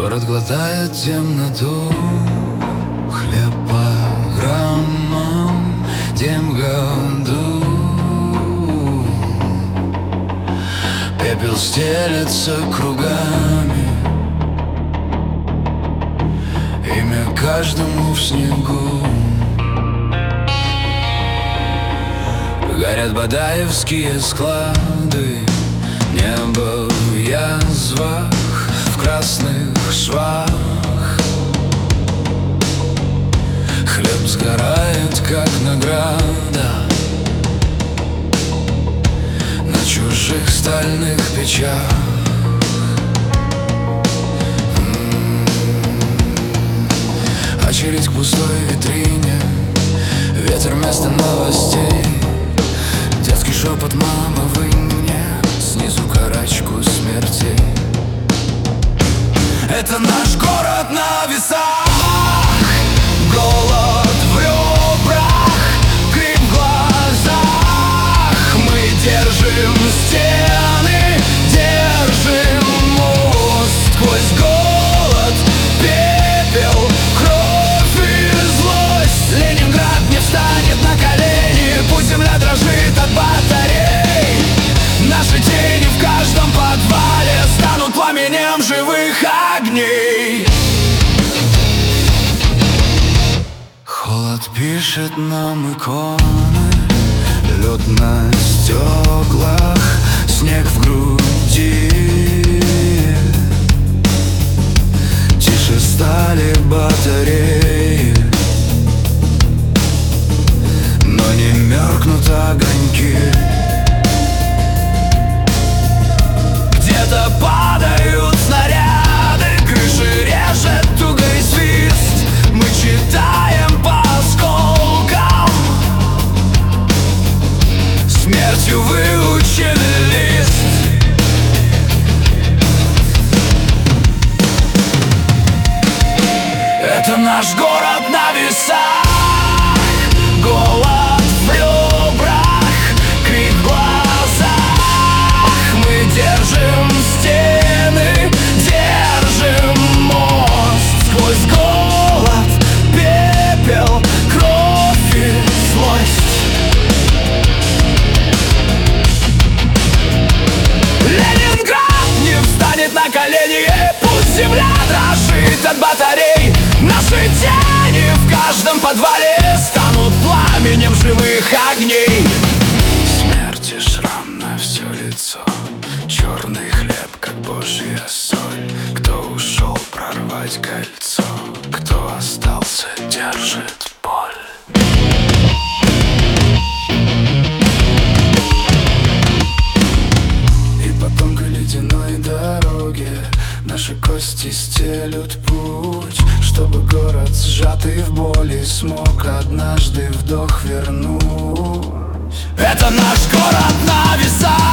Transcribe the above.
Город глотает темноту, хлеб по граммам, день в году. Пепел стелется кругами, имя каждому в снегу. Горят бадаевские склады, небо в язвах, в красных швах. Хлеб сгорает, как награда, на чужих стальных печах. Очередь к пустой витрине, ветер вместо новостей. Детский шепот мамы вынь мне снизу карачку смерти. Это наш город на весах, голод в ребрах, крик в глазах. Мы держим стены, держим мост сквозь голод, пепел, кровь и злость. Ленинград не встанет на колени, пусть земля дрожит от батарей. Наши тени в каждом подвале станут пламенем живых огней. Холод пишет нам иконы, лед на стеклах, снег в груди. Тише стали батареи, но не меркнут огоньки. Где-то падают снаряды, крыши режет тугой свист. Мы читаем по осколкам, смертью выучен лист. Это наш город на весах, голод в ребрах, крик в глазах. Мы держим стены, держим мост сквозь голод, пепел, кровь и злость. Ленинград не встанет на колени, пусть земля дрожит от батарей. Наши тени в каждом подвале станут пламенем живых огней. Смерти шрам на все лицо, черный хлеб, как божья соль. Кто ушел прорвать кольцо, кто остался, держит боль. И по тонкой ледяной дороге наши кости стелют путь, чтобы город, сжатый в боли, смог однажды вдох вернуть. Это наш город на весах.